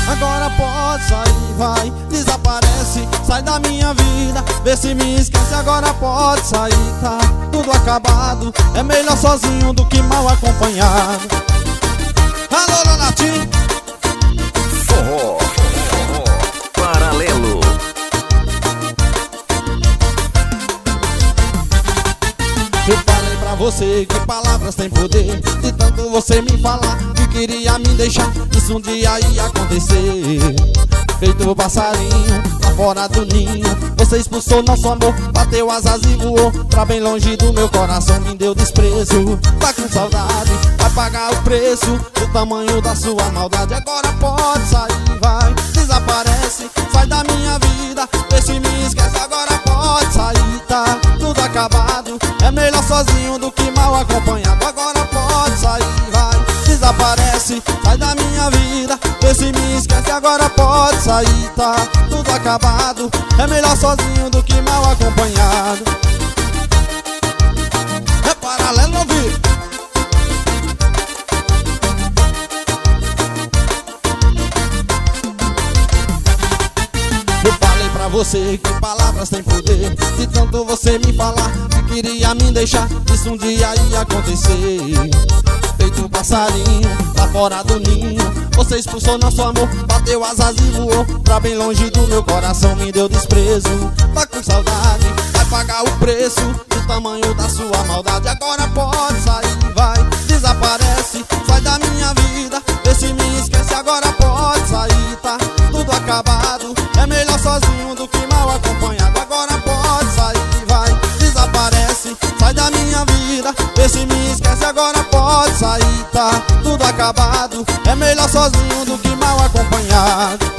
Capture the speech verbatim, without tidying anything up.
Agora pode sair, vai, desaparece, sai da minha vida, vê se me esquece. Agora pode sair, tá tudo acabado. É melhor sozinho do que mal acompanhado. Alô, Donatinho. Forró, forró, paralelo. Eu falei pra você que palavras têm poder, de tanto você me falar que queria me deixar, isso um dia ia acontecer. Feito o passarinho lá fora do ninho, você expulsou nosso amor, bateu asas e voou pra bem longe do meu coração, me deu desprezo. Tá com saudade, vai pagar o preço do tamanho da sua maldade. Agora pode sair, vai, desaparece, sai da minha vida, vê se me esquece. Agora pode sair, tá tudo acabado. É melhor sozinho do que mal acompanhado. Agora pode sair, vai, desaparece, sai da minha vida, vê se me esquece. Agora pode sair, tá tudo acabado. É melhor sozinho do que mal acompanhado. É paralelo, ouvir. Eu falei pra você que palavras têm poder, de tanto você me falar que queria me deixar, isso um dia ia acontecer. Feito um passarinho lá fora do ninho, você expulsou nosso amor, bateu asas e voou pra bem longe do meu coração, me deu desprezo. Tá com saudade, vai pagar o preço do tamanho da sua maldade. Agora pode sair, vai, desaparece, sai da minha vida, vê se me esquece. Agora pode sair, tá tudo acabado. É melhor sozinho do que mal acompanhado. Agora pode sair, vai, desaparece, sai da minha vida, vê se me esquece. Agora pode sair, tá tudo acabado. É melhor sozinho do que mal acompanhado.